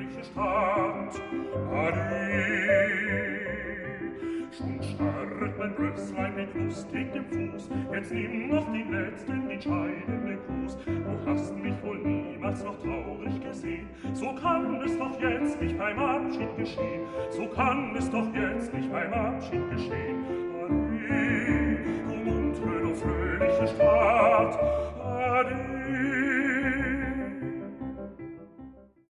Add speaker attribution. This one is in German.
Speaker 1: fröhliche Stadt. Ade. Schon schnarrt mein Rösslein mit lustigem Fuß, jetzt nimm noch den letzten, entscheidenden Gruß. Du hast mich wohl niemals noch traurig gesehen, so kann es doch jetzt nicht beim Abschied geschehen, so kann es doch jetzt nicht beim Abschied geschehen. Ade.